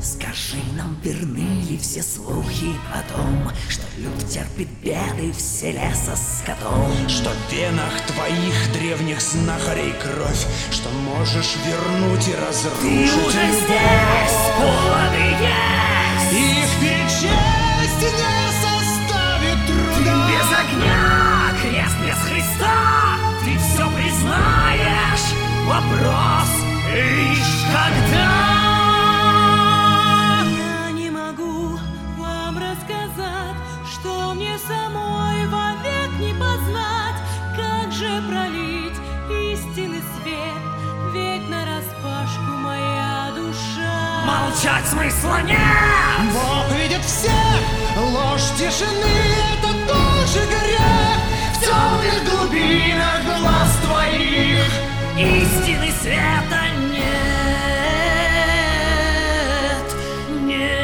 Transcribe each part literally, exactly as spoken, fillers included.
Скажи нам, верны ли все слухи о том, что люд терпит беды в селе со скотом? Что в венах твоих древних знахарей кровь, что можешь вернуть и разрушить Ты уже любовь. здесь, поводы есть. Их перечесть не составит Ты труда. без огня, крест без Христа, ты все признаешь. Вопрос лишь когда. Я не могу вам рассказать, что мне самой вовек не познать, как же пролить истинный свет, ведь нараспашку моя душа. Молчать смысла нет. Бог видит всех, ложь тишины — это тоже грех. В темных глубинах глаз твоих истины света нет. Нет.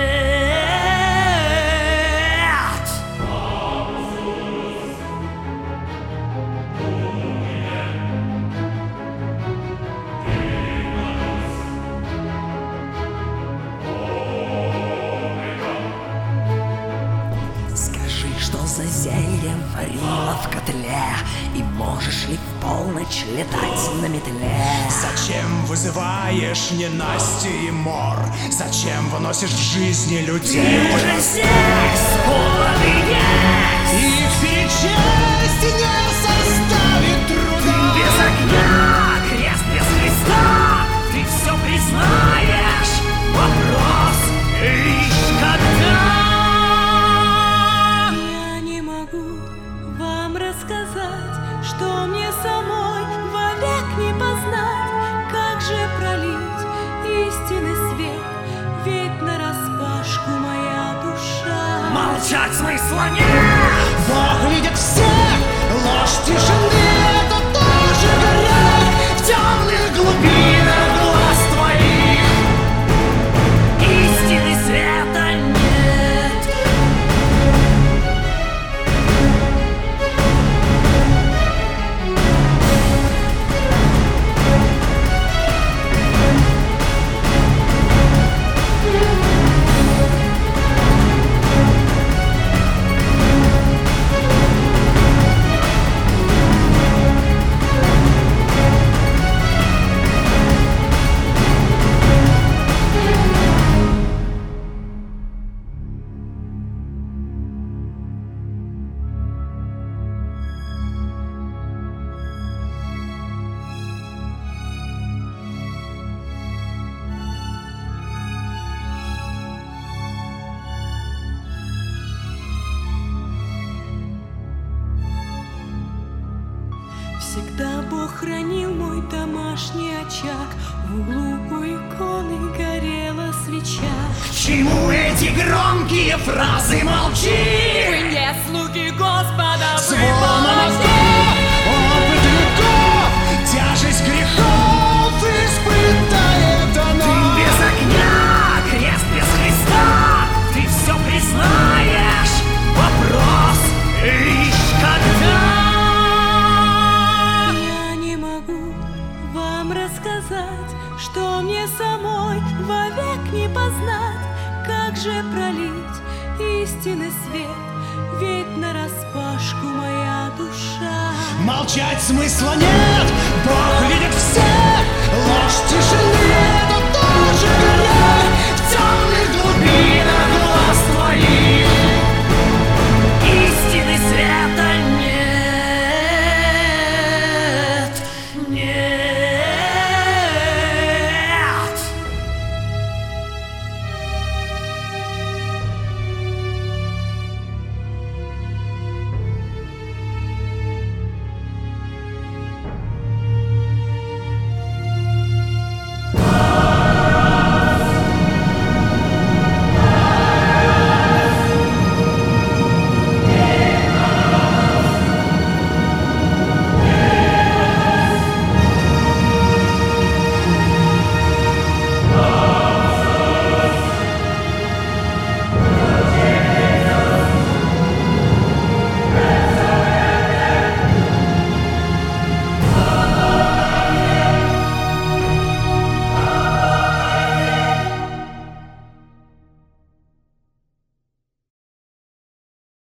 Скажи, что за зелье варила в котле, и можешь ли в полночь летать на метле? Зачем вызываешь ненастье и мор? Зачем выносишь в жизни людей? Ты уже здесь, поводы есть. Их перечесть не составит труда. Без огня, крест без Христа, ты все признаешь. Вопрос лишь когда. Я не могу вам рассказать, что мне самой вовек не познать, как же пролить истинный свет, ведь нараспашку моя душа. Молчать смысла нет. Бог видит всех, ложь тишины — это тоже грех. В темных глубинах глаз твоих истины света нет. Всегда Бог хранил мой домашний очаг, в углу у иконы горела свеча. К чему эти громкие фразы? Молчи! Вы не слуги Господа, вы Звон вожди! мозгов, опыт веков, тяжесть грехов испытает Ты она. без огня, крест без Христа, ты все признаешь. Вопрос лишь когда. Я не могу вам рассказать, что мне самой вовек не познать, как же пролить истинный свет, ведь нараспашку моя душа. Молчать смысла нет, Бог видит всех, ложь тишины — это тоже грех.